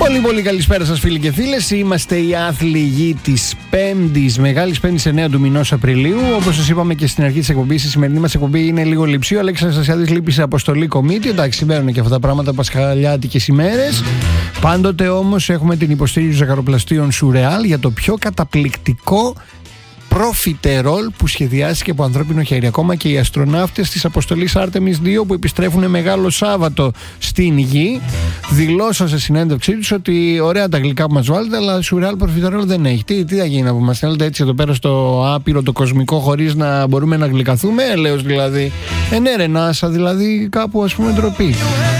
Πολύ πολύ καλησπέρα σας φίλοι και φίλες. Είμαστε οι άθλοι γη της Πέμπτης, Μεγάλης Πέμπτης 9 του μηνός Απριλίου. Όπως σας είπαμε και στην αρχή της εκπομπής, η σημερινή μας εκπομπή είναι λίγο λειψή. Ο Αλέξης Αναστασιάδης λείπει σε αποστολή κομίτη. Εντάξει, συμβαίνουν και αυτά τα πράγματα πασχαλιάτικες ημέρες. Πάντοτε όμως έχουμε την υποστήριξη των ζαχαροπλαστείων Σουρεάλ για το πιο καταπληκτικό προφιτερόλ που σχεδιάστηκε από ανθρώπινο χέρι. Ακόμα και οι αστροναύτες της αποστολής Artemis 2 που επιστρέφουν Μεγάλο Σάββατο στην Γη δηλώσαν σε συνέντευξή τους ότι ωραία τα γλυκά που μας βάλετε, αλλά Σουρεάλ προφιτερόλ δεν έχει. Τι θα γίνει να μας στέλνετε έτσι εδώ πέρα στο άπειρο το κοσμικό χωρίς να μπορούμε να γλυκαθούμε, έλεος δηλαδή. Ναι ρε Νάσα, δηλαδή κάπου ας πούμε ντροπή.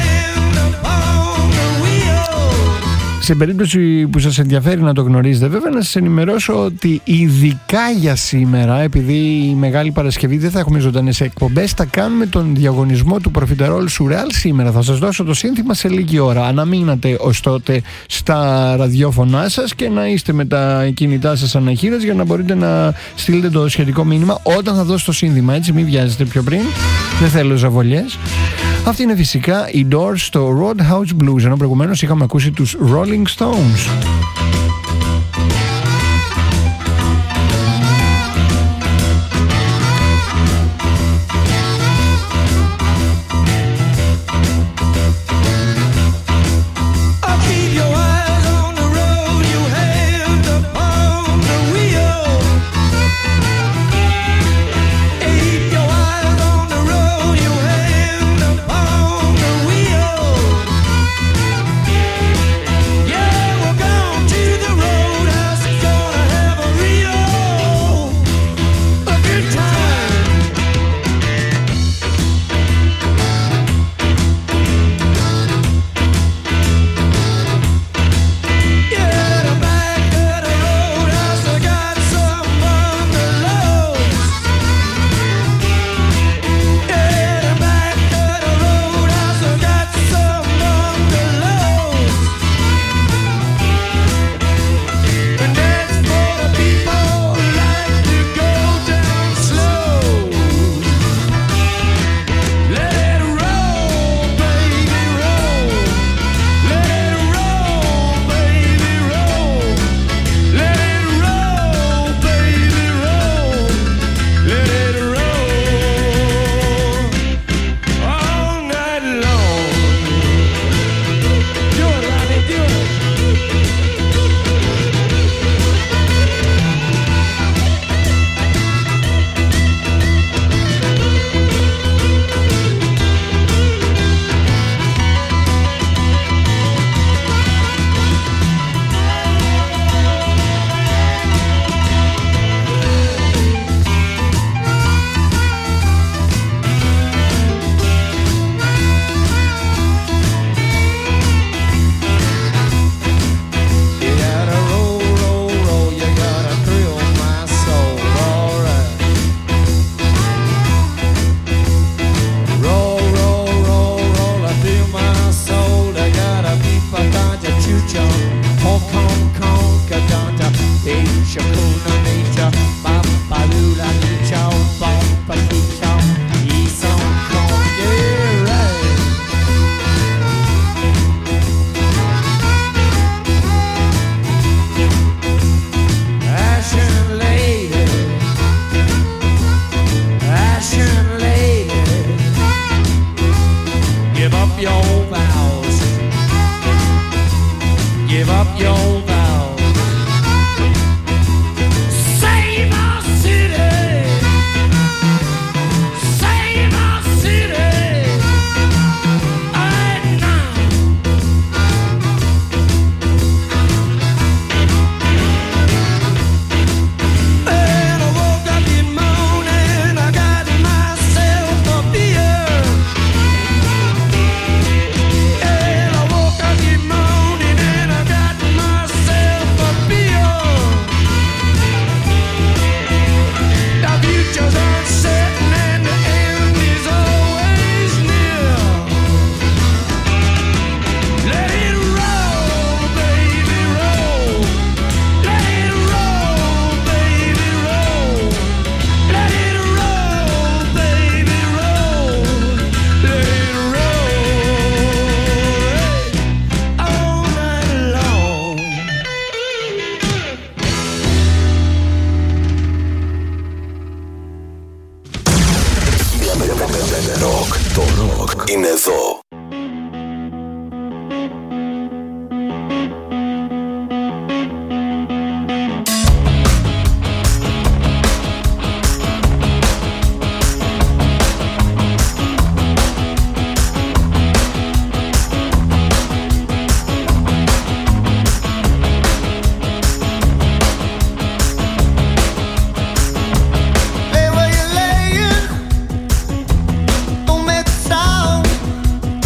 Σε περίπτωση που σας ενδιαφέρει να το γνωρίζετε, βέβαια να σας ενημερώσω ότι ειδικά για σήμερα, επειδή η Μεγάλη Παρασκευή δεν θα έχουμε ζωντανές εκπομπές, θα κάνουμε τον διαγωνισμό του προφιτερόλ Σουρεάλ σήμερα. Θα σας δώσω το σύνθημα σε λίγη ώρα. Αναμείνατε ως τότε στα ραδιόφωνά σας και να είστε με τα κινητά σας αναχείρας για να μπορείτε να στείλετε το σχετικό μήνυμα όταν θα δώσω το σύνθημα. Έτσι, μην βιάζετε πιο πριν. Δεν θέλω ζαβολιές. Αυτή είναι φυσικά οι Doors στο Roadhouse Blues, ενώ προηγουμένως είχαμε ακούσει τους Rolling Stones. Yeah, we're gonna είναι εδώ. Lay where you're laying, don't make a sound.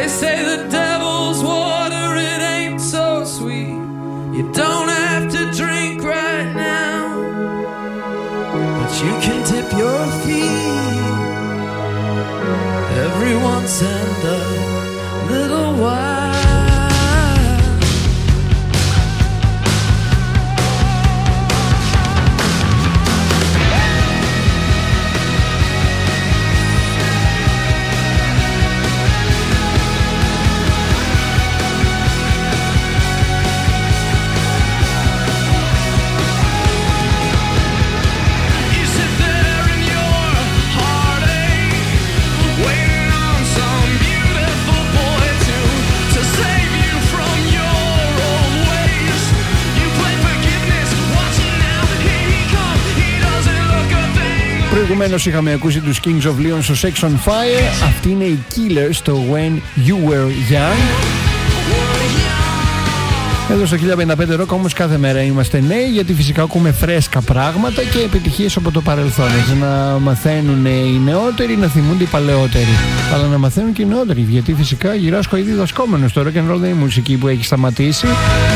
They say the devil's water, it ain't so sweet. You don't have to drink right now, but you can dip your feet every once and a little while. Προηγουμένως είχαμε ακούσει τους Kings of Leon στο Sex on Fire. Αυτή είναι η Killers στο When You Were Young. Εδώ στο 1055 Rock όμως κάθε μέρα είμαστε νέοι, γιατί φυσικά ακούμε φρέσκα πράγματα και επιτυχίες από το παρελθόν. Έτσι να μαθαίνουν οι νεότεροι, να θυμούνται οι παλαιότεροι. Αλλά να μαθαίνουν και οι νεότεροι, γιατί φυσικά γυράσκω ήδη δασκόμενος. Το rock and roll δεν είναι η μουσική που έχει σταματήσει.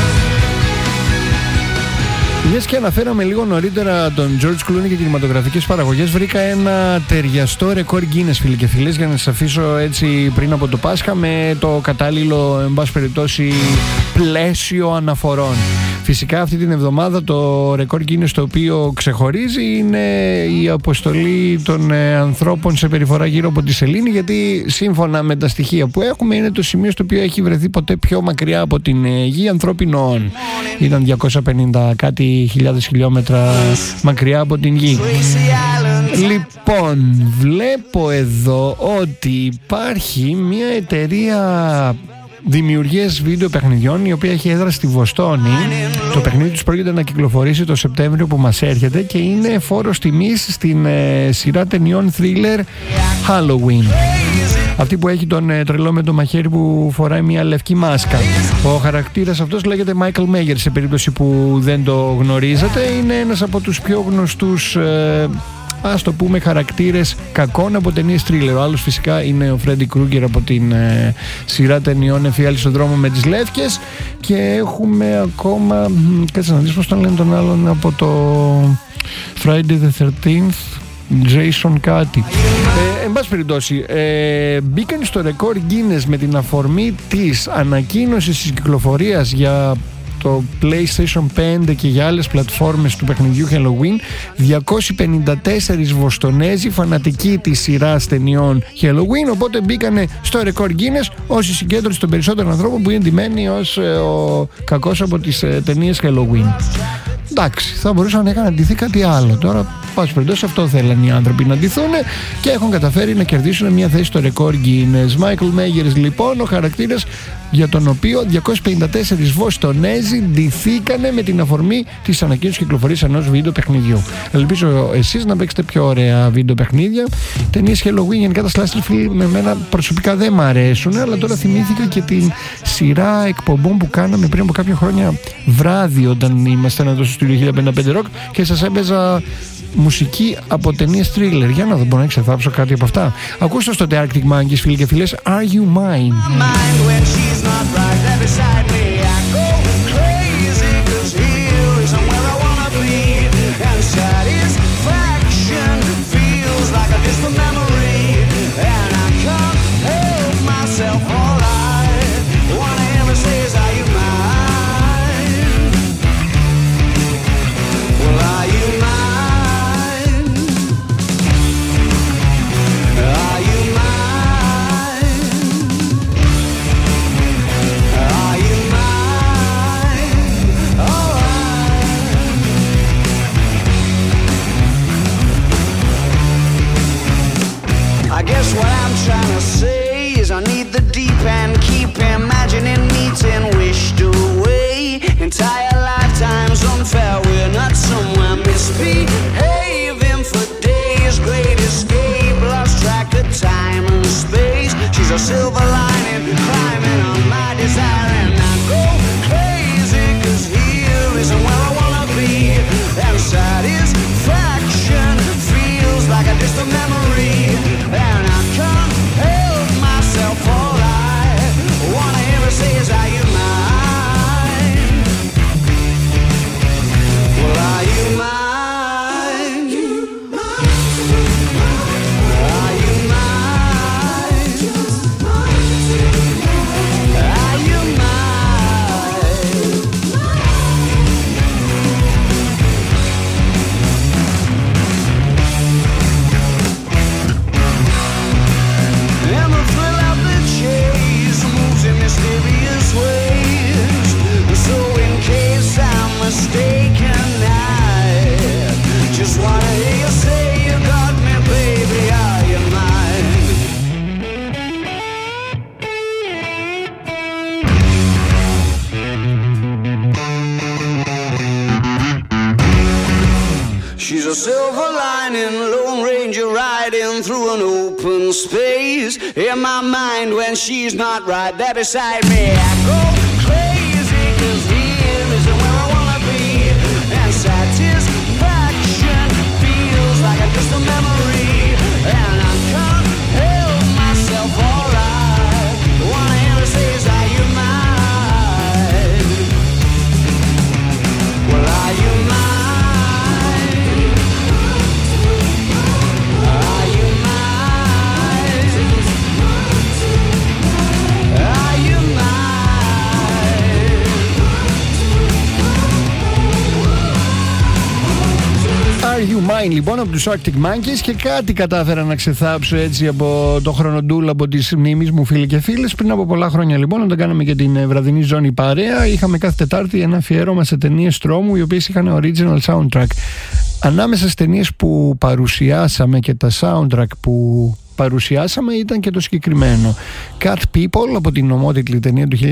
Μιας και αναφέραμε λίγο νωρίτερα τον George Clooney και κινηματογραφικές παραγωγές, βρήκα ένα ταιριαστό ρεκόρ Guinness, φίλοι και φίλες, για να σας αφήσω έτσι πριν από το Πάσχα με το κατάλληλο, εν πάση περιπτώσει, πλαίσιο αναφορών. Φυσικά αυτή την εβδομάδα το ρεκόρ Guinness το οποίο ξεχωρίζει είναι η αποστολή των ανθρώπων σε περιφορά γύρω από τη σελήνη, γιατί σύμφωνα με τα στοιχεία που έχουμε είναι το σημείο στο οποίο έχει βρεθεί ποτέ πιο μακριά από την γη ανθρώπινων. Ήταν 250 κάτι χιλιάδες χιλιόμετρα μακριά από την γη. Λοιπόν, βλέπω εδώ ότι υπάρχει μια εταιρεία δημιουργίας βίντεο παιχνιδιών η οποία έχει έδρα στη Βοστόνη. Το παιχνίδι τους πρόκειται να κυκλοφορήσει το Σεπτέμβριο που μας έρχεται και είναι φόρος τιμής στην σειρά ταινιών thriller Halloween. Αυτή που έχει τον τρελό με το μαχαίρι που φοράει μια λευκή μάσκα. Ο χαρακτήρας αυτός λέγεται Michael Mayer, σε περίπτωση που δεν το γνωρίζετε. Είναι ένας από τους πιο γνωστούς ας το πούμε χαρακτήρες κακών από ταινίες thriller. Ο άλλος φυσικά είναι ο Freddy Krueger από την σειρά ταινιών Εφιάλτη στον δρόμο με τις Λεύκες. Και έχουμε ακόμα, κάτσε να δεις πως τον λένε τον άλλον από το Friday the 13th, Jason κάτι. Εν πάση περιπτώσει, μπήκαν στο ρεκόρ Guinness με την αφορμή της ανακοίνωσης της κυκλοφορίας για το PlayStation 5 και για άλλες πλατφόρμες του παιχνιδιού Halloween 254 Βοστονέζοι φανατικοί της σειράς ταινιών Halloween, οπότε μπήκανε στο ρεκόρ Guinness ως η συγκέντρωση των περισσότερων ανθρώπων που είναι ντυμένοι ως ο κακός από τις ταινίες Halloween. Εντάξει, θα μπορούσαν να είχαν ντυθεί κάτι άλλο. Τώρα, πάση περιπτώσει, αυτό θέλαν οι άνθρωποι να ντυθούν και έχουν καταφέρει να κερδίσουν μια θέση στο ρεκόρ Guinness. Michael Myers, λοιπόν, ο χαρακτήρας για τον οποίο 254 Βοστονέζοι ντυθήκανε με την αφορμή της ανακοίνωσης κυκλοφορίας ενός βίντεο παιχνιδιού. Ελπίζω εσείς να παίξετε πιο ωραία βίντεο παιχνίδια. Ταινίες Halloween, γενικά τα slasher film με μένα προσωπικά δεν μ' αρέσουν, αλλά τώρα θυμήθηκα και την σειρά εκπομπών που κάναμε πριν από κάποια χρόνια βράδυ, όταν ήμασταν εδώ στο Studio 1055 Rock και σας έπαιζα μουσική από ταινίες thriller. Για να δω, μπορώ να ξεθάψω κάτι από αυτά. Ακούστε στο The Arctic Monkeys, φίλοι και φίλες, Are You Mine? Entire lifetimes unfair, we're not somewhere misbehaving for days. Great escape, lost track of time and space. She's a silver lining, climbing on my desire, and I go crazy, cause here isn't where I wanna be. And satisfaction feels like a distant memory, and I can't help myself for life. through an open space. In my mind when she's not right there beside me, I go crazy 'cause here isn't where I wanna be. And satisfaction feels like a distant memory. And I can't help myself, alright. One I ever say is, are you mine? Well, are you mine? Are You Mine, λοιπόν, από τους Arctic Monkeys. Και κάτι κατάφερα να ξεθάψω έτσι από το χρονοτούλ από τις μνήμεις μου, φίλοι και φίλες. Πριν από πολλά χρόνια, λοιπόν, όταν κάναμε και την βραδινή ζώνη παρέα, είχαμε κάθε Τετάρτη ένα αφιέρωμα σε ταινίες τρόμου, οι οποίες είχαν original soundtrack. Ανάμεσα στις ταινίες που παρουσιάσαμε και τα soundtrack που παρουσιάσαμε ήταν και το συγκεκριμένο Cat People, από την ομότιτλη ταινία του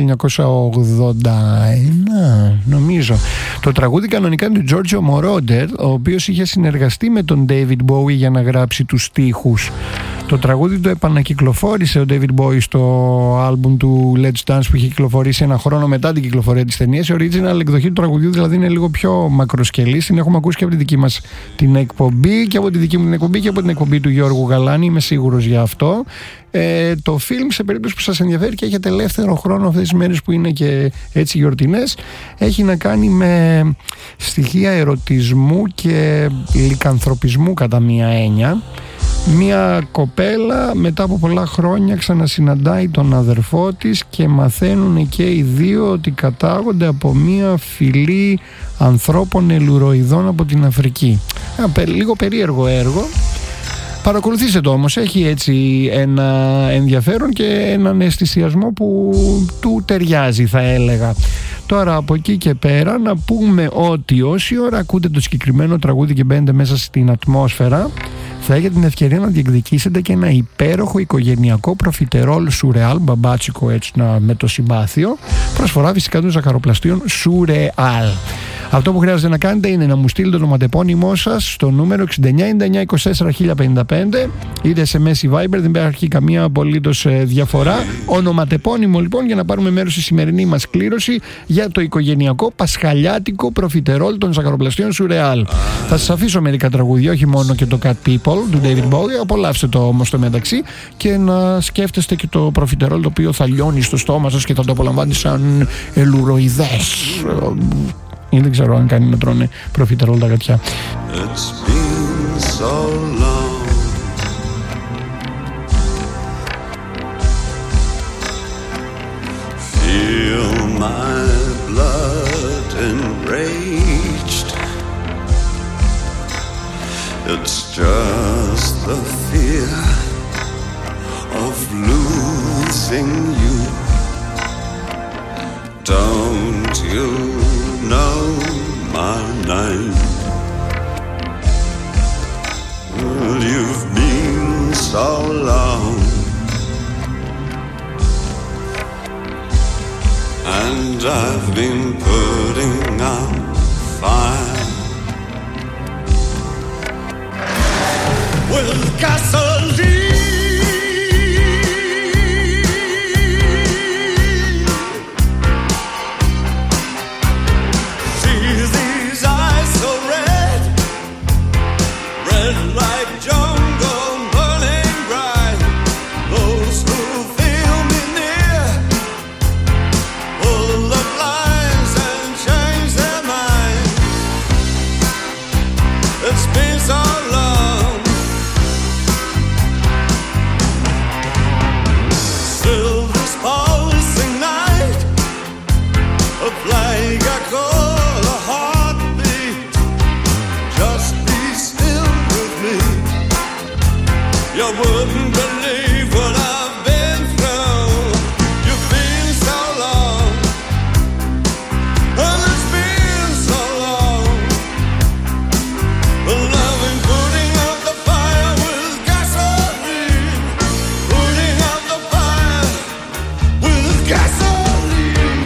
1981, νομίζω. Το τραγούδι κανονικά είναι του Giorgio Moroder, ο οποίος είχε συνεργαστεί με τον David Bowie για να γράψει τους στίχους. Το τραγούδι το επανακυκλοφόρησε ο David Bowie στο άλμπουμ του Let's Dance, που είχε κυκλοφορήσει ένα χρόνο μετά την κυκλοφορία της ταινίας. Η original εκδοχή του τραγουδιού δηλαδή είναι λίγο πιο μακροσκελής. Την έχουμε ακούσει και από τη δική μας την εκπομπή και από τη δική μου την εκπομπή και από την εκπομπή του Γιώργου Γαλάνη, είμαι σίγουρος για αυτό. Το φιλμ, σε περίπτωση που σας ενδιαφέρει και έχετε ελεύθερο χρόνο αυτές τις μέρες που είναι και έτσι γιορτινές, έχει να κάνει με στοιχεία ερωτισμού και λικανθρωπισμού κατά μία έννοια. Μία κοπέλα μετά από πολλά χρόνια ξανασυναντάει τον αδερφό της και μαθαίνουν και οι δύο ότι κατάγονται από μία φυλή ανθρώπων ελουροειδών από την Αφρική. Λίγο περίεργο έργο. Παρακολουθήστε το όμως, έχει έτσι ένα ενδιαφέρον και έναν αισθησιασμό που του ταιριάζει, θα έλεγα. Τώρα από εκεί και πέρα να πούμε ότι όση ώρα ακούτε το συγκεκριμένο τραγούδι και μπαίνετε μέσα στην ατμόσφαιρα, θα έχετε την ευκαιρία να διεκδικήσετε και ένα υπέροχο οικογενειακό προφιτερόλ σουρεάλ, μπαμπάτσικο έτσι με το συμπάθειο, προσφορά φυσικά των ζαχαροπλαστείων Σουρεάλ. Αυτό που χρειάζεται να κάνετε είναι να μου στείλετε το ονοματεπώνυμό σας στο νούμερο 6999241055, είτε SMS ή Viber, δεν υπάρχει καμία απολύτως διαφορά. Ονοματεπώνυμο λοιπόν για να πάρουμε μέρος στη σημερινή μας κλήρωση για το οικογενειακό πασχαλιάτικο προφιτερόλ των ζαχαροπλαστείων Σουρεάλ. Θα σας αφήσω μερικά τραγούδια, όχι μόνο και το Cat People του David Bowie, απολαύστε το όμως στο μεταξύ και να σκέφτεστε και το προφιτερόλ, το οποίο θα λιώνει στο στόμα σας και θα το απολαμβάνει σαν ελουροειδές. Ή δεν ξέρω αν κάνει να τρώνε προφιτερόλ τα γατιά. It's been so long. Feel my blood enraged. It's just the fear of losing you. Don't you know my name? Well, you've been so long, and I've been putting out fire with gasoline. Like jungle burning bright, those who feel me near pull the blinds and change their mind. It's been so long. Still this pulsing night, a plague I call a heartbeat. Just be still. You wouldn't believe what I've been through. You've been so long, and it's been so long. But I've been putting out the fire with gasoline, putting out the fire with gasoline.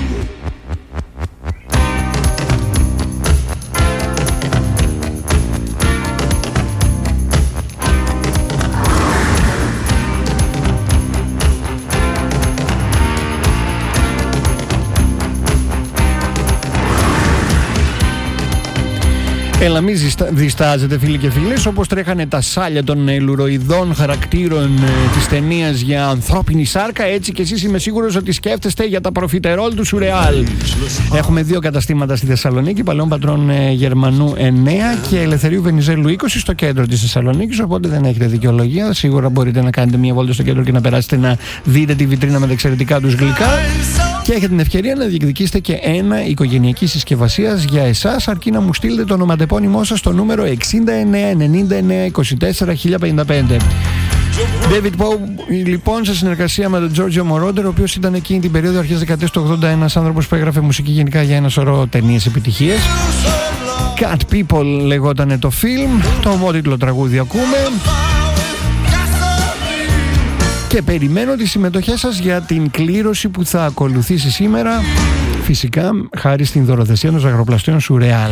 Έλα μη διστάζετε φίλοι και φίλες, όπως τρέχανε τα σάλια των λουροειδών χαρακτήρων της ταινίας για ανθρώπινη σάρκα, έτσι και εσείς είμαι σίγουρος ότι σκέφτεστε για τα προφιτερόλ του Σουρεάλ. Έχουμε 2 καταστήματα στη Θεσσαλονίκη, Παλαιών Πατρών Γερμανού 9 και Ελευθερίου Βενιζέλου 20 στο κέντρο της Θεσσαλονίκης, οπότε δεν έχετε δικαιολογία. Σίγουρα μπορείτε να κάνετε μια βόλτα στο κέντρο και να περάσετε να δείτε τη βιτρίνα με τα εξαιρετικά τους γλυκά. Και έχετε την ευκαιρία να διεκδικήσετε και ένα οικογενειακή συσκευασία για εσάς, αρκεί να μου στείλετε το ονοματεπώνυμό σας στο νούμερο 69 99 24 1055. David Bowie, λοιπόν, σε συνεργασία με τον Giorgio Moroder, ο οποίος ήταν εκείνη την περίοδο αρχές δεκαετίας του 80 ένας άνθρωπος που έγραφε μουσική γενικά για ένα σωρό ταινίες επιτυχίες. Cat People λεγότανε το φιλμ, το ομότιτλο τραγούδι ακούμε. Και περιμένω τις συμμετοχές σας για την κλήρωση που θα ακολουθήσει σήμερα, φυσικά χάρη στην δωροθεσία των ζαχαροπλαστείων Σουρεάλ.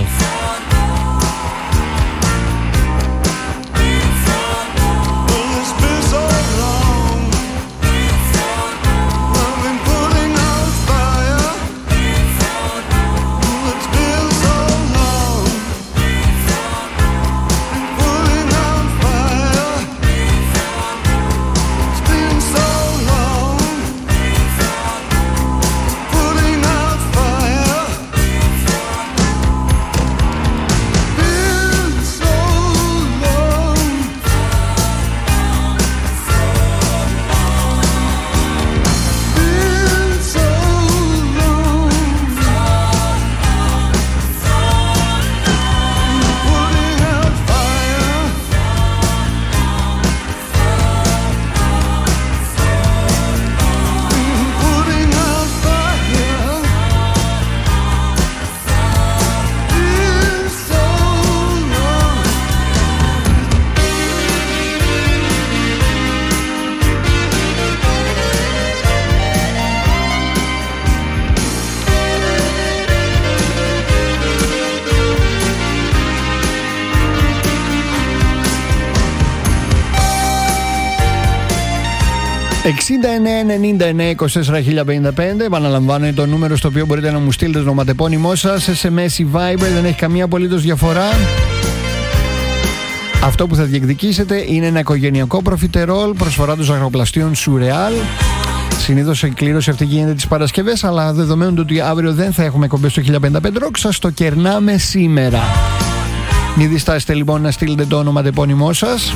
Επαναλαμβάνω, είναι το νούμερο στο οποίο μπορείτε να μου στείλετε το ονοματεπώνυμό σας, SMS ή Viber, δεν έχει καμία απολύτως διαφορά. Αυτό που θα διεκδικήσετε είναι ένα οικογενειακό προφιτερόλ, προσφορά των ζαχαροπλαστείων Σουρεάλ. Συνήθως η κλήρωση αυτή γίνεται τις Παρασκευές, αλλά δεδομένου ότι αύριο δεν θα έχουμε εκπομπές στο 1055 Rock, σας το κερνάμε σήμερα. Μην διστάσετε λοιπόν να στείλετε το ονοματεπώνυμό σας.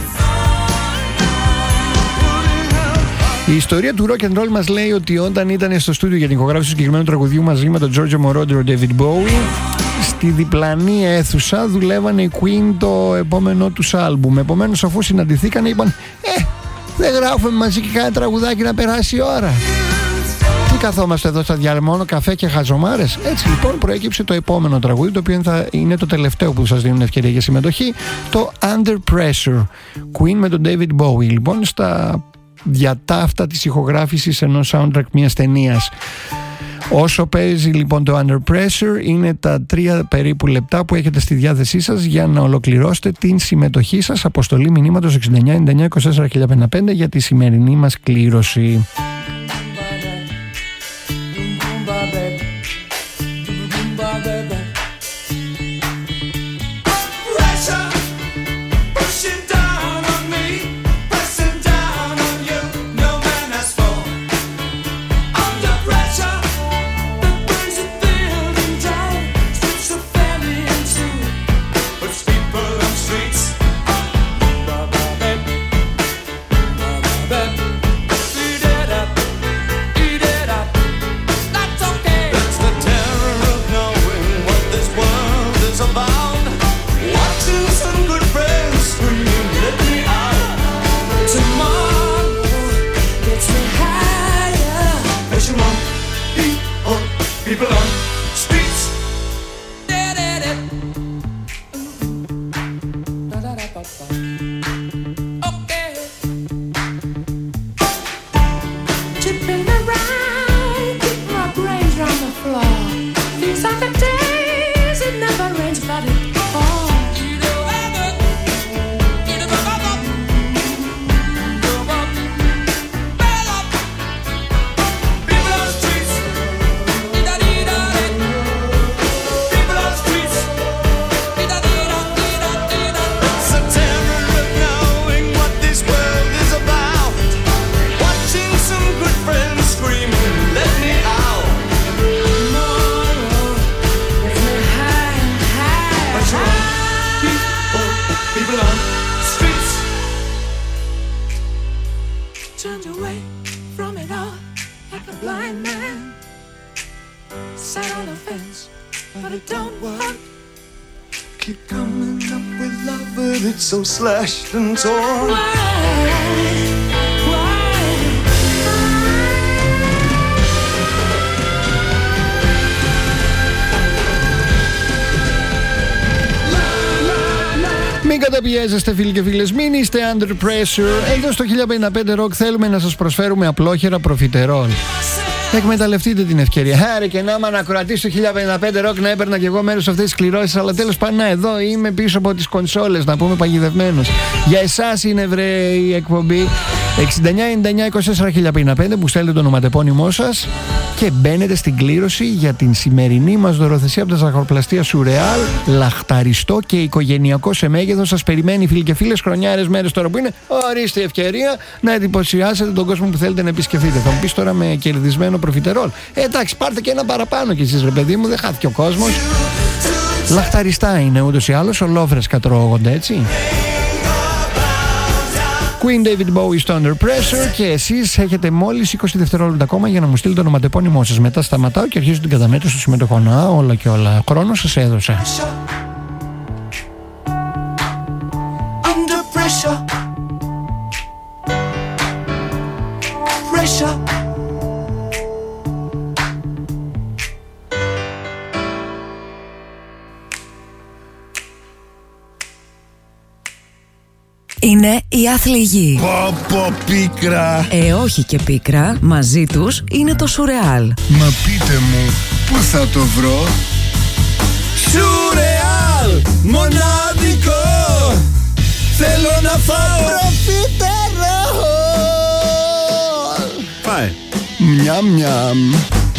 Η ιστορία του rock and roll μας λέει ότι όταν ήταν στο στούντιο για την ηχογράφηση του συγκεκριμένου τραγουδιού μαζί με τον Giorgio Moroder, ο David Bowie, στη διπλανή αίθουσα δουλεύανε οι Queen το επόμενό τους άλμπουμ. Επομένως, αφού συναντηθήκανε, είπαν δεν γράφουμε μαζί και κάνα τραγουδάκι να περάσει η ώρα. Τι καθόμαστε εδώ στα διάλειμμα, μόνο καφέ και χαζομάρες? Έτσι λοιπόν προέκυψε το επόμενο τραγούδι, το οποίο θα είναι το τελευταίο που σας δίνουν ευκαιρία για συμμετοχή, το Under Pressure, Queen με τον David Bowie. Λοιπόν, στα διατάφτα της ηχογράφησης ενός soundtrack μιας ταινίας. Όσο παίζει λοιπόν το Under Pressure, είναι τα 3 περίπου λεπτά που έχετε στη διάθεσή σας για να ολοκληρώσετε την συμμετοχή σας. Αποστολή μηνύματος 69 99 24 1055 για τη σημερινή μας κλήρωση. turned away from it all like a blind man. Sat on the fence, but it don't work. Keep coming up with love, but it's so slashed and torn. Μην καταπιέζεστε φίλοι και φίλες, μην είστε under pressure. Εδώ στο 1055 Rock θέλουμε να σας προσφέρουμε απλόχερα προφιτερόλ. Εκμεταλλευτείτε την ευκαιρία. Άρε και να είμαι ανακροατής στο 1055 Rock να έπαιρνα κι εγώ μέρος σε αυτές τις κληρώσεις. Αλλά τέλος πάντων, εδώ είμαι πίσω από τις κονσόλες, να πούμε παγιδευμένος. Για εσάς είναι βρε η εκπομπή 69-99-24-1055 που στέλνετε το ονοματεπώνυμό σας και μπαίνετε στην κλήρωση για την σημερινή μας δωροθεσία από τα ζαχαροπλαστεία Σουρεάλ. Λαχταριστό και οικογενειακό σε μέγεθος. Σας περιμένει φίλοι και φίλες, χρονιάρες μέρες τώρα που είναι. Ορίστε η ευκαιρία να εντυπωσιάσετε τον κόσμο που θέλετε να επισκεφτείτε. Θα μου πεις τώρα με κερδισμένο προφιτερόλ. Εντάξει, πάρτε και ένα παραπάνω κι εσείς ρε παιδί μου, δεν χάθηκε ο κόσμος. Λαχταριστά είναι ούτως ή άλλως, ολόφρεσκα τρώγονται έτσι. Queen David Bowie στο Under Pressure και εσείς έχετε μόλις 20 δευτερόλεπτα ακόμα για να μου στείλετε το ονοματεπώνυμό σας. Μετά σταματάω και αρχίζω την καταμέτρηση των συμμετοχών. Όλα και όλα. Χρόνο σας έδωσα. Under pressure. Pressure. Είναι η Αθληγή. Πω πίκρα. Όχι και πίκρα, μαζί τους είναι το Σουρεάλ. Μα πείτε μου, πού θα το βρω? Σουρεάλ, μοναδικό. Θέλω να φάω προφιτερόλ. Πάει. Μιαμ μιαμ.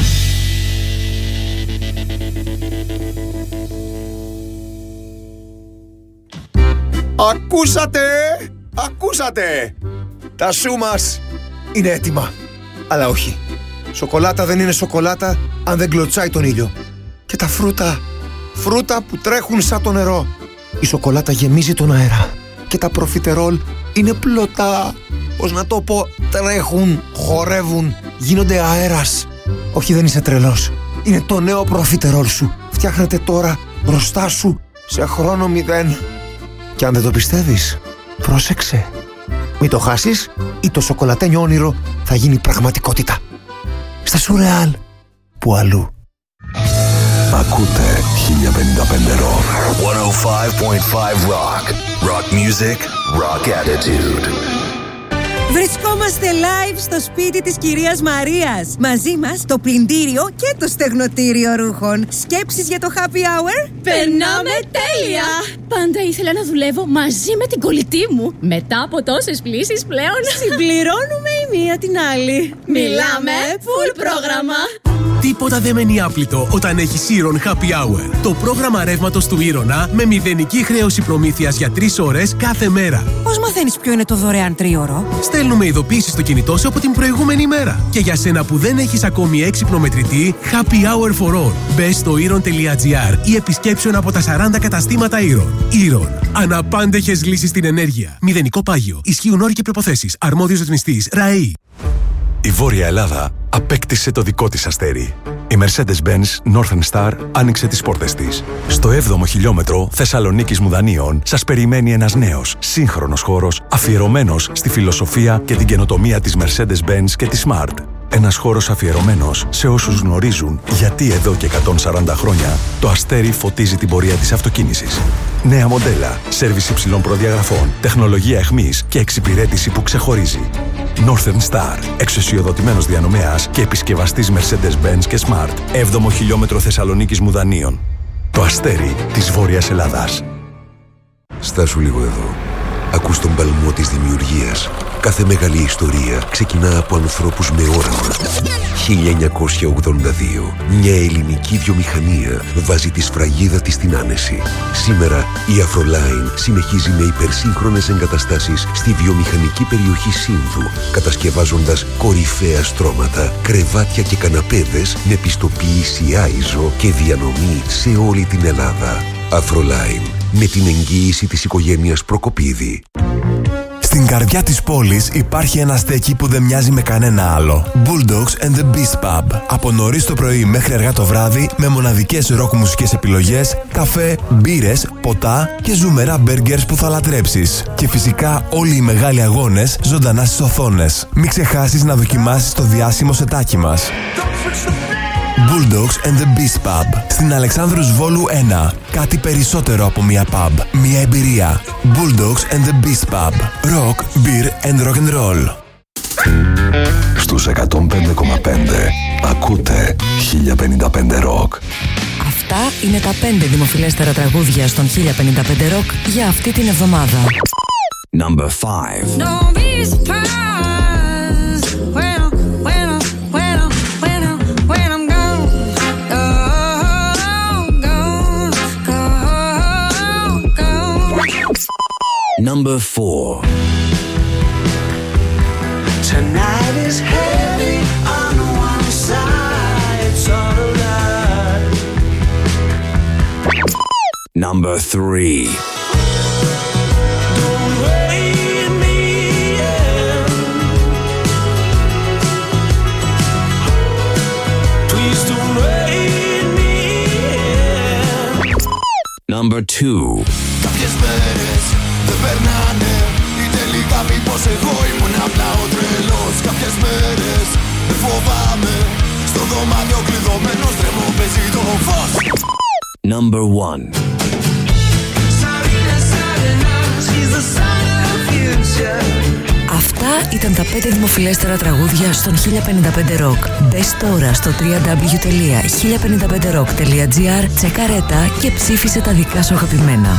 Ακούσατε! Τα σου μας είναι έτοιμα. Αλλά όχι. Σοκολάτα δεν είναι σοκολάτα αν δεν κλωτσάει τον ήλιο. Και τα φρούτα που τρέχουν σαν το νερό. Η σοκολάτα γεμίζει τον αέρα. Και τα προφιτερόλ είναι πλωτά. Πώς να το πω, τρέχουν, χορεύουν, γίνονται αέρας. Όχι, δεν είσαι τρελός. Είναι το νέο προφιτερόλ σου. Φτιάχνεται τώρα μπροστά σου σε χρόνο 0. Και αν δεν το πιστεύεις, πρόσεξε. Μην το χάσεις ή το σοκολατένιο όνειρο θα γίνει πραγματικότητα. Στα Σουρεάλ, που αλλού. Ακούτε 1055 Rock. 105.5 Rock. Rock music, rock attitude. Βρισκόμαστε live στο σπίτι της κυρίας Μαρίας. Μαζί μας το πλυντήριο και το στεγνοτήριο ρούχων. Σκέψεις για το happy hour? Περνάμε τέλεια! Πάντα ήθελα να δουλεύω μαζί με την κολλητή μου. Μετά από τόσες πλήσεις πλέον Συμπληρώνουμε η μία την άλλη. μιλάμε full πρόγραμμα. Τίποτα δεν μένει άπλυτο όταν έχει Iron Happy Hour. Το πρόγραμμα ρεύματος του Iron με μηδενική χρέωση προμήθειας για 3 ώρες κάθε μέρα. Πώς μαθαίνεις ποιο είναι το δωρεάν τρίωρο? Στέλνουμε ειδοποίησεις στο κινητό σου από την προηγούμενη μέρα. Και για σένα που δεν έχεις ακόμη έξυπνο μετρητή, Happy Hour for All. Μπες στο iron.gr ή επισκέψου ένα από τα 40 καταστήματα Iron. Iron. Αναπάντεχες λύσεις στην ενέργεια. Μηδενικό πάγιο. Ισχύουν όροι και προϋποθέσεις. Αρμόδιος ρυθμιστής ΡΑΗ. Η Βόρεια Ελλάδα απέκτησε το δικό της αστέρι. Η Mercedes-Benz Northern Star άνοιξε τις πόρτες της. Στο 7ο χιλιόμετρο Θεσσαλονίκης Μουδανίων σας περιμένει ένας νέος, σύγχρονος χώρος αφιερωμένος στη φιλοσοφία και την καινοτομία της Mercedes-Benz και της Smart. Ένας χώρος αφιερωμένος σε όσους γνωρίζουν γιατί εδώ και 140 χρόνια το αστέρι φωτίζει την πορεία της αυτοκίνησης. Νέα μοντέλα, σέρβις υψηλών προδιαγραφών, τεχνολογία εχμής και εξυπηρέτηση που ξεχωρίζει. Northern Star, εξουσιοδοτημένος διανομέας και επισκευαστής Mercedes-Benz και Smart. 7ο χιλιόμετρο Θεσσαλονίκης Μουδανίων. Το αστέρι της Βόρειας Ελλάδας. Στάσου λίγο εδώ. Ακούς τον παλμό της δημιουργίας. Κάθε μεγάλη ιστορία ξεκινά από ανθρώπους με όραμα. 1982. Μια ελληνική βιομηχανία βάζει τη σφραγίδα της στην άνεση. Σήμερα η Afroline συνεχίζει με υπερσύγχρονες εγκαταστάσεις στη βιομηχανική περιοχή Σύνδου, κατασκευάζοντας κορυφαία στρώματα, κρεβάτια και καναπέδες με πιστοποίηση ISO και διανομή σε όλη την Ελλάδα. Afroline, με την εγγύηση της οικογένειας Προκοπίδη. Στην καρδιά της πόλης υπάρχει ένα στέκι που δεν μοιάζει με κανένα άλλο. Bulldogs and the Beast Pub. Από νωρίς το πρωί μέχρι αργά το βράδυ, με μοναδικές ροκ μουσικές επιλογές, καφέ, μπύρες, ποτά και ζουμερά μπέργκερς που θα λατρέψεις. Και φυσικά όλοι οι μεγάλοι αγώνες ζωντανά στις οθόνες. Μην ξεχάσεις να δοκιμάσεις το διάσημο σετάκι μας. Bulldogs and the Beast Pub. Στην Αλεξάνδρους Βόλου 1. Κάτι περισσότερο από μια pub. Μια εμπειρία. Bulldogs and the Beast Pub. Rock, beer and rock and roll. Στους 105,5 ακούτε 1055 Rock. Αυτά είναι τα 5 δημοφιλέστερα τραγούδια στον 1055 Rock για αυτή την εβδομάδα. Number 5. Don't be surprised when I'm gone. Number 4. Tonight is heavy on one side, it's all a lie. Number 3. Don't wait me in. Please don't wait me in. Number 2. Κάποιες μέρες δεν περνάνε ή τελικά μήπως εγώ ήμουν απλά ο τρελός. Κάποιες μέρες δεν φοβάμαι, στο δωμάτιο κλειδωμένος τρέμω παίζει το φως. Number 1. Αυτά ήταν τα 5 δημοφιλέστερα τραγούδια στον 1055 Rock. Μπες τώρα στο www.1055rock.gr, τσεκάρε τα και ψήφισε τα δικά σου αγαπημένα.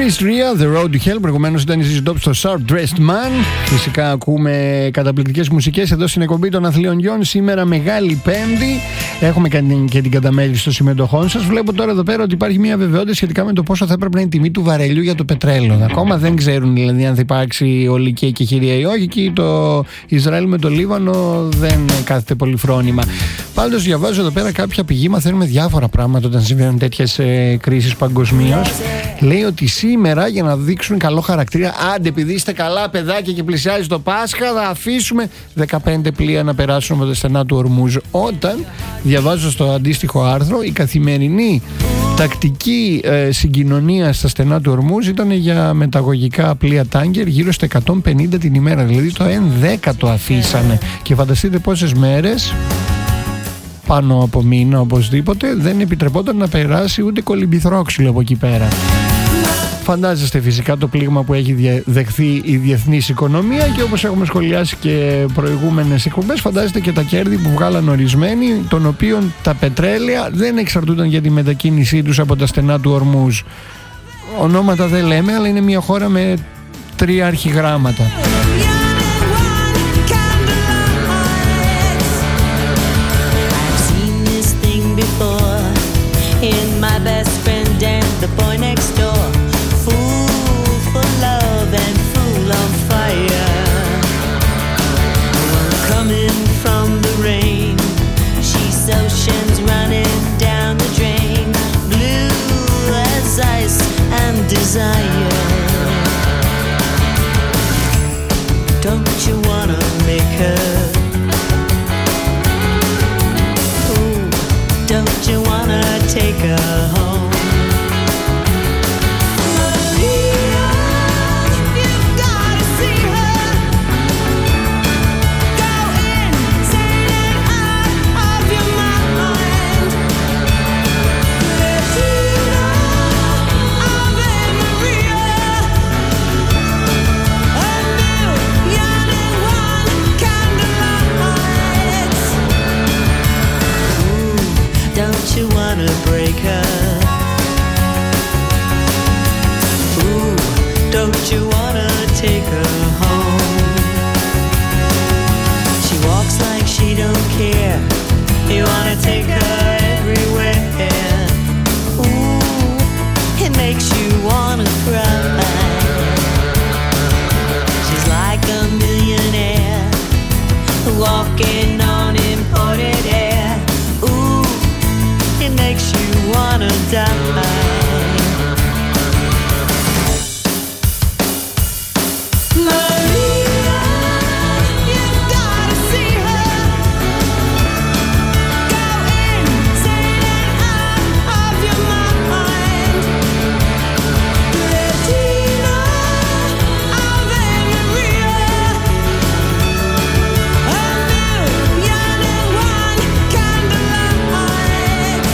Chris Ria, The Road to Hell. Προηγουμένως ήταν η Zizi Top στο Sharp Dressed Man. Φυσικά ακούμε καταπληκτικές μουσικές εδώ στην εκπομπή των Αθλίων Γιών. Σήμερα Μεγάλη Πέμπτη. Έχουμε και την καταμέληση των συμμετοχών σας. Βλέπω τώρα εδώ πέρα ότι υπάρχει μια βεβαιότητα σχετικά με το πόσο θα έπρεπε να είναι η τιμή του βαρελιού για το πετρέλαιο. Ακόμα δεν ξέρουν δηλαδή αν θα υπάρξει ολική εκεχηρία ή όχι. Και το Ισραήλ με το Λίβανο δεν κάθεται πολύ φρόνημα. Πάντως διαβάζω εδώ πέρα κάποια πηγή, μαθαίνουμε διάφορα πράγματα όταν συμβαίνουν τέτοιες κρίσεις παγκοσμίως. Λέει ότι σήμερα για να δείξουν καλό χαρακτήρα, άντε επειδή είστε καλά παιδάκια και πλησιάζει το Πάσχα, θα αφήσουμε 15 πλοία να περάσουν από τα στενά του Ορμούζ. Όταν διαβάζω στο αντίστοιχο άρθρο, η καθημερινή τακτική συγκοινωνία στα στενά του Ορμούζ ήταν για μεταγωγικά πλοία τάγκερ γύρω στα 150 την ημέρα. Δηλαδή το 1/10 αφήσανε. Και φανταστείτε πόσες μέρες, πάνω από μήνα οπωσδήποτε, δεν επιτρεπόταν να περάσει ούτε κολυμπηθρόξυλο από εκεί πέρα. Φαντάζεστε φυσικά το πλήγμα που έχει δεχθεί η διεθνής οικονομία και όπως έχουμε σχολιάσει και προηγούμενες εκπομπές, φαντάζεστε και τα κέρδη που βγάλαν ορισμένοι, των οποίων τα πετρέλαια δεν εξαρτούνταν για τη μετακίνησή τους από τα στενά του Ορμούζ. Ονόματα δεν λέμε, αλλά είναι μια χώρα με 3 αρχιγράμματα. In my best friend and the boy next door, fool for love and fool on fire. Coming from the rain, she's oceans running down the drain, blue as ice and desire. Don't you wanna make her? Ooh, don't you wanna take her home? Maria, you've gotta see her. Go insane and out of your mind. Latina, Ave Maria. A million and one candlelights. Ooh, don't you wanna break her? Ooh, don't you wanna take her home? She walks like she don't care. You wanna take her everywhere. Ooh, it makes you wanna cry. She's like a millionaire walking on imported air. Ooh, it makes you wanna die. Maria, you've gotta see her. Go insane and out of your mind. Latina, Ave Maria. A million and one candlelights.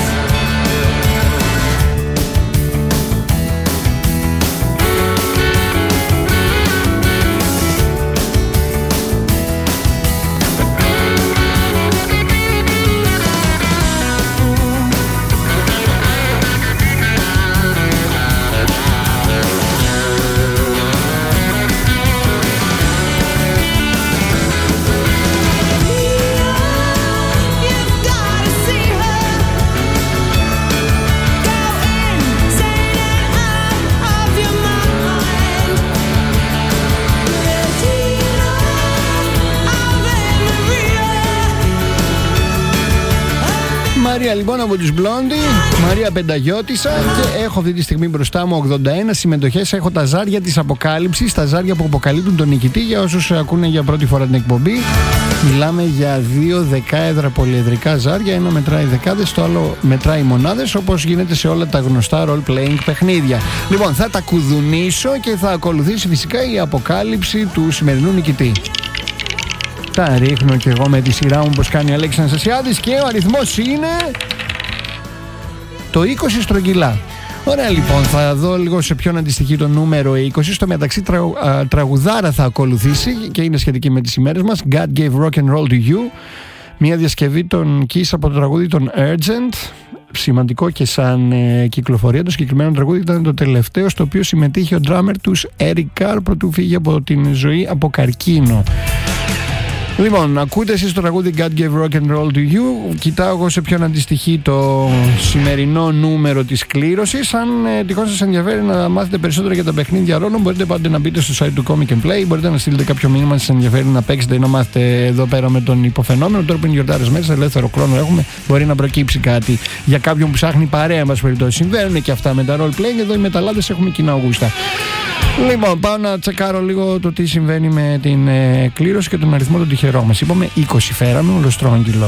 Μαρία λοιπόν από τους Μπλόντι, Μαρία Πενταγιώτισσα, και έχω αυτή τη στιγμή μπροστά μου 81 συμμετοχές. Έχω τα ζάρια της αποκάλυψης, τα ζάρια που αποκαλύπτουν τον νικητή. Για όσους ακούνε για πρώτη φορά την εκπομπή, μιλάμε για 2 δεκάεδρα πολυεδρικά ζάρια. Ένα μετράει δεκάδες, το άλλο μετράει μονάδες, όπως γίνεται σε όλα τα γνωστά role-playing παιχνίδια. Λοιπόν, θα τα κουδουνίσω και θα ακολουθήσει φυσικά η αποκάλυψη του σημερινού νικητή. Τα ρίχνω και εγώ με τη σειρά μου, πως κάνει η Αλέξη Αναστασιάδης, και ο αριθμός είναι το 20 στρογγυλά. Ωραία λοιπόν, θα δω λίγο σε ποιον αντιστοιχεί το νούμερο 20. Στο μεταξύ τραγουδάρα θα ακολουθήσει και είναι σχετική με τις ημέρες μας. God gave rock and roll to you. Μια διασκευή των Kiss από το τραγούδι των Urgent. σημαντικό και σαν κυκλοφορία. Το συγκεκριμένο τραγούδι ήταν το τελευταίο στο οποίο συμμετείχε ο drummer τους Eric Carr πρωτού φύγει από την ζωή από καρκίνο. Λοιπόν, ακούτε εσείς το τραγούδι God Gave Rock and Roll to You. Κοιτάω εγώ σε ποιον αντιστοιχεί το σημερινό νούμερο της κλήρωσης. Αν τυχόν σας ενδιαφέρει να μάθετε περισσότερο για τα παιχνίδια ρόλων, μπορείτε πάντα να μπείτε στο site του Comic and Play. Μπορείτε να στείλετε κάποιο μήνυμα αν σας ενδιαφέρει να παίξετε ή να μάθετε εδώ πέρα με τον υποφαινόμενο. Τώρα που είναι γιορτάρες μέρες, ελεύθερο χρόνο έχουμε, μπορεί να προκύψει κάτι για κάποιον που ψάχνει παρέα, εν πάση περιπτώσει. Συμβαίνουν και αυτά με τα role playing. Εδώ οι μεταλλάδες έχουμε κοινά γούστα. Λοιπόν, πάω να τσεκάρω λίγο το τι συμβαίνει με την κλήρωση και τον αριθμό των τυχερών μας. Είπαμε 20 φέραμε, ολοστρόγγυλο.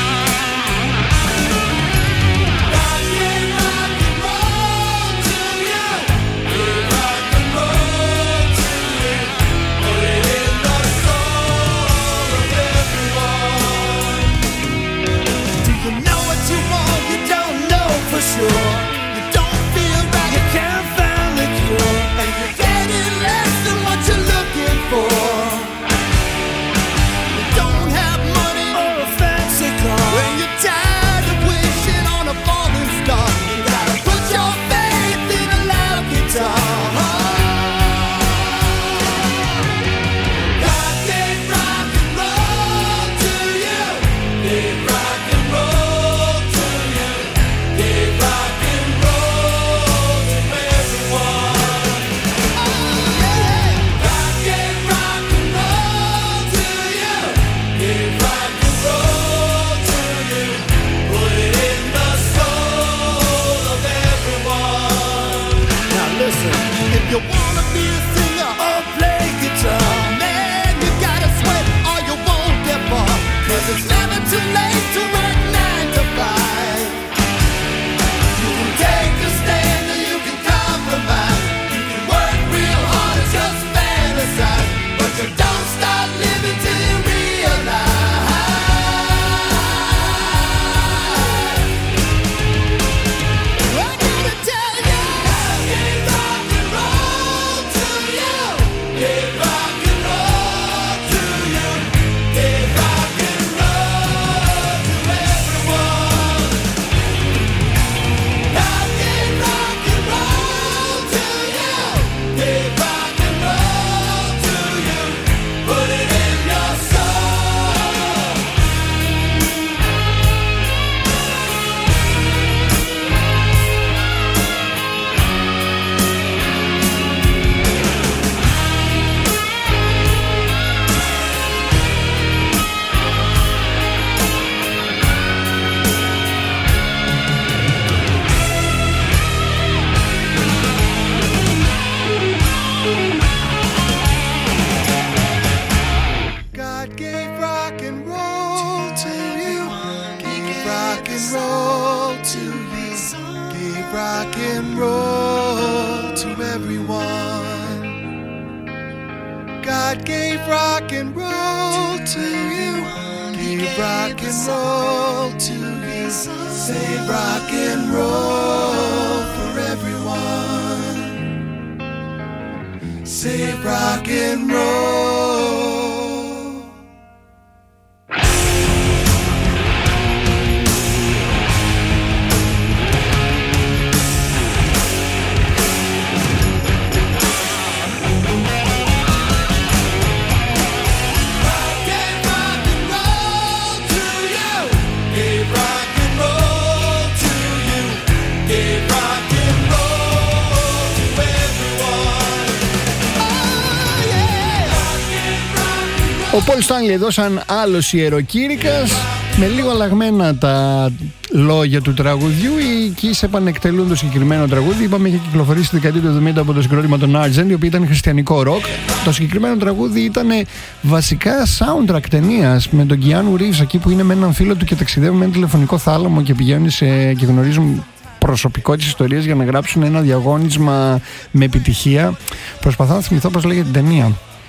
Ο Πολ Στάνλι εδώ σαν άλλος ιεροκήρυκας, με λίγο αλλαγμένα τα λόγια του τραγουδιού. Οι Kiss επανεκτελούν το συγκεκριμένο τραγούδι. Είπαμε είχε κυκλοφορήσει στη δεκαετία του 70 από το συγκρότημα των Argent, η οποία ήταν χριστιανικό ροκ. Το συγκεκριμένο τραγούδι ήταν βασικά soundtrack ταινίας με τον Keanu Reeves εκεί που είναι με έναν φίλο του και ταξιδεύουν με ένα τηλεφωνικό θάλαμο και πηγαίνουν και γνωρίζουν προσωπικότητες ιστορίες για να γράψουν ένα διαγώνισμα με επιτυχία. Προσπαθώ να θυμηθώ πώς λέγεται την ταινία.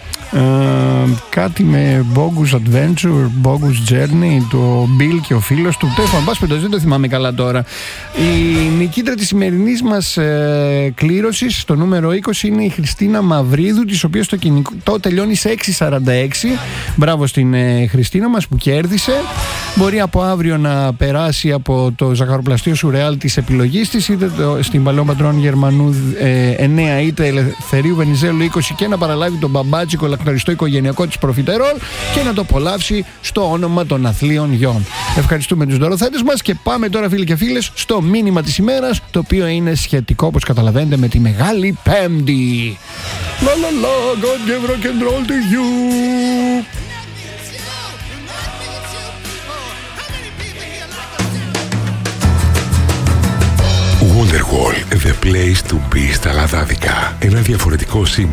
Κάτι με Bogus Adventure, Bogus Journey, το Bill και ο φίλος του. Δεν το θυμάμαι καλά τώρα. Η νικήτρια της σημερινής μας κλήρωσης στο νούμερο 20 είναι η Χριστίνα Μαυρίδου, της οποίας το κινητό τελειώνει σε 646. Μπράβο στην Χριστίνα μας που κέρδισε. Μπορεί από αύριο να περάσει από το ζαχαροπλαστείο Σουρεάλ της επιλογής της, είτε στην Παλαιό Πατρών Γερμανού 9 είτε Ελευθερίου Βενιζέλου 20, και να παραλάβει τον μπαμπάτσικο λακταριστό οικογενειακό της προφιτερόλ και να το απολαύσει στο όνομα των αθλίων γιών. Ευχαριστούμε τους δωροθέτες μας και πάμε τώρα, φίλοι και φίλες, στο μήνυμα της ημέρας, το οποίο είναι σχετικό, όπως καταλαβαίνετε, με τη Μεγάλη Πέμπτη. La la la, God give rock and roll to you. Wonderwall, the place to be στα Λαδάδικα. Ένα διαφορετικό